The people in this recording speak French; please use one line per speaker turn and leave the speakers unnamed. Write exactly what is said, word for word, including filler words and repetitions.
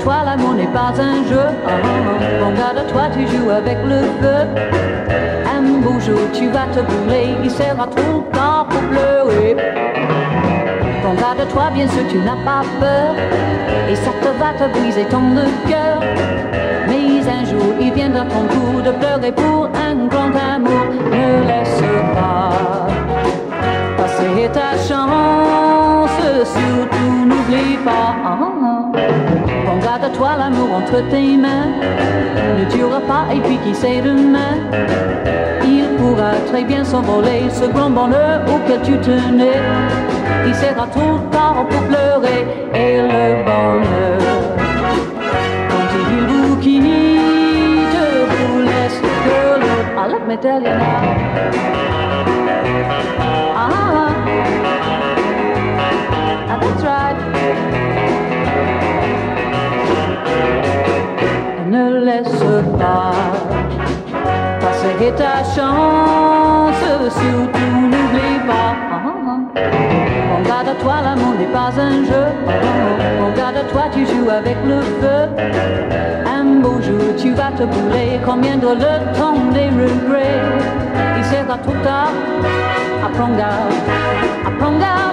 toi, l'amour n'est pas un jeu. Oh, oh. Regarde-toi, tu joues avec le feu. Un beau jour, tu vas te brûler. Il sera trop tard pour pleurer. Regarde-toi, bien sûr, tu n'as pas peur. Et ça te va te briser ton cœur. Mais un jour, il viendra ton tour de pleurer pour un grand amour. Ne laisse pas passer ta chance. Surtout, n'oublie pas. Regarde-toi, l'amour entre tes mains ne durera pas, et puis qui sait demain, il pourra très bien s'envoler, ce grand bonheur auquel tu tenais. Il sera trop tard pour pleurer. Et le bonheur, quand il vous quitte, vous laisse que l'autre. Ah, let me tell you now. Ah, ah, that's right. Ne laisse pas passer ta chance, surtout n'oublie pas. Regarde-toi, l'amour n'est pas un jeu. Regarde-toi, tu joues avec le feu. Un beau jour, tu vas te brûler. Combien de le temps des regrets. Il sera trop tard. Apprends garde, apprends garde.